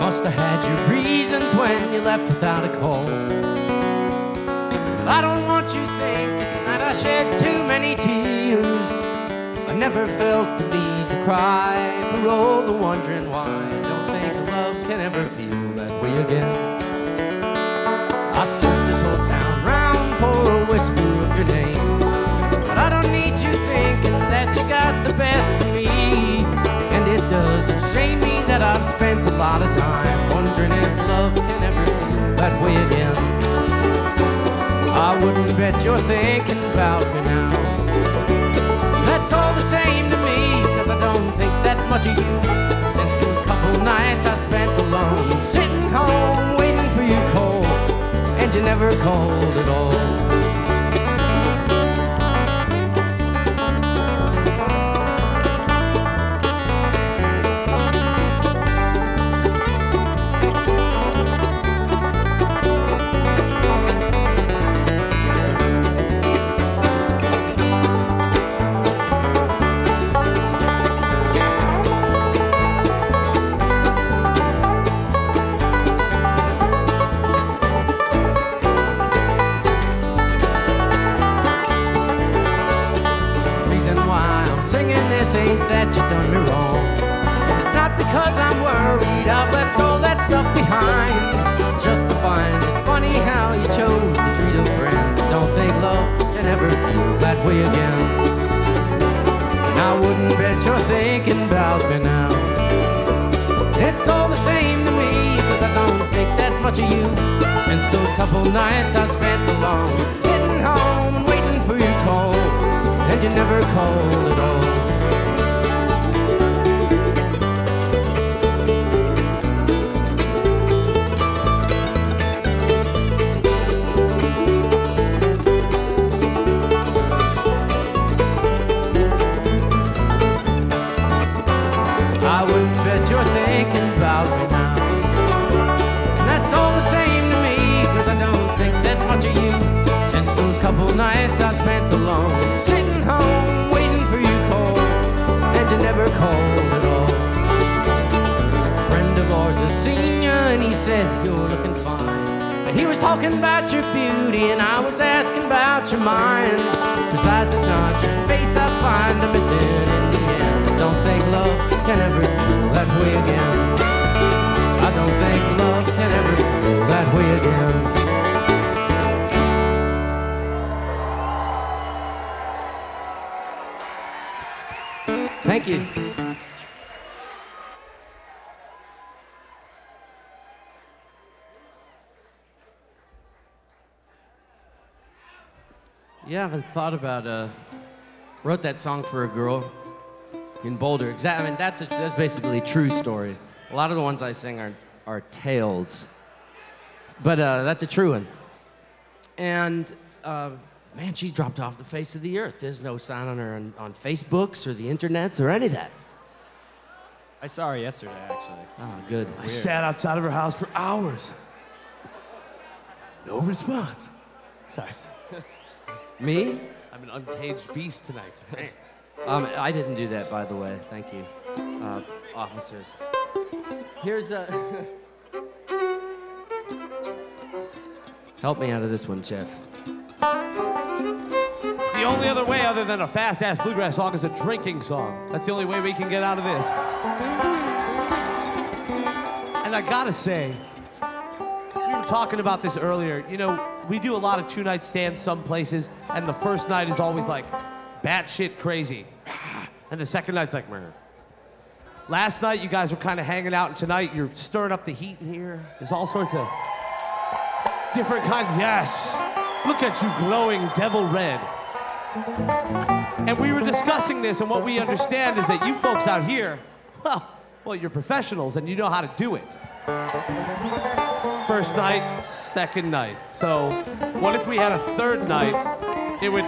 Must have had your reasons when you left without a call. But I don't want you thinking that I shed too many tears. I never felt the need to cry for all the wondering why. I don't think love can ever feel that way again. I searched this whole town round for a whisper of your name, but I don't need you thinking that you got the best of me. And it doesn't shame me that I've spent a lot of time wondering if love can ever feel that way again. I wouldn't bet you're thinking about me now. That's all the same to me, cause I don't think that much of you. Since those couple nights I spent alone, sitting home waiting for you cold, and you never called at all. Ain't that you done me wrong? And it's not because I'm worried I've left all that stuff behind, just to find it funny how you chose to treat a friend. Don't think love can ever feel that way again. And I wouldn't bet you're thinking about me now. It's all the same to me, cause I don't think that much of you. Since those couple nights I spent alone, sitting home and waiting for your call, and you never called at all. I wouldn't bet you're thinking about me now. And that's all the same to me, cause I don't think that much of you. Since those couple nights I spent alone, sitting home waiting for you call, and you never called at all. A friend of ours has seen you and he said you're looking fine, but he was talking about your beauty and I was asking about your mind. Besides, it's not your face I find I'm missing in the end. Don't think love can ever feel that way again. I don't think love can ever feel that way again. Thank you. You haven't thought about, wrote that song for a girl in Boulder. I mean, that's basically a true story. A lot of the ones I sing are tales, but that's a true one. And man, she's dropped off the face of the earth. There's no sign on her on Facebooks or the internets or any of that. I saw her yesterday, actually. Oh, good. I sat outside of her house for hours. No response. Sorry. Me? I'm an uncaged beast tonight. I didn't do that, by the way. Thank you, officers. Here's a... Help me out of this one, Jeff. The only other way other than a fast-ass bluegrass song is a drinking song. That's the only way we can get out of this. And I gotta say, we were talking about this earlier. You know, we do a lot of two-night stands some places, and the first night is always like batshit crazy. And the second night's like, meh. Last night, you guys were kind of hanging out, and tonight, you're stirring up the heat in here. There's all sorts of different kinds. Yes. Look at you glowing devil red. And we were discussing this, and what we understand is that you folks out here, well, you're professionals, and you know how to do it. First night, second night. So what if we had a third night? It would...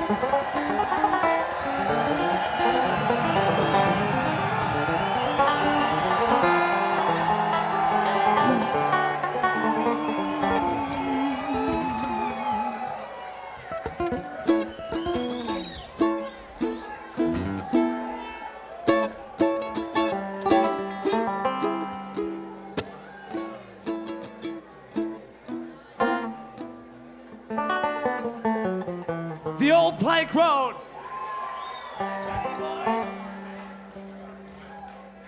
old plank road.